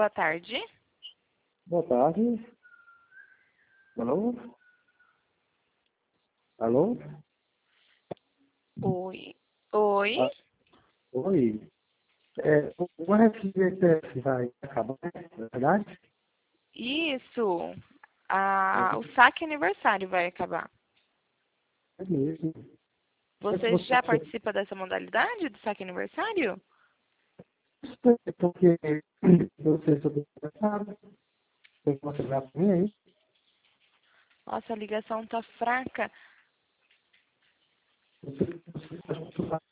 boa tarde. Boa tarde. Alô? Alô? Oi. Oi. Ah, oi. O FGTS vai acabar, na verdade? Isso. O saque aniversário vai acabar. É mesmo. É que Você você já participa dessa modalidade do saque aniversário? porque eu sei sobre o mercado. Tem que você vai para mim aí? Nossa, a ligação tá fraca. Você pode falar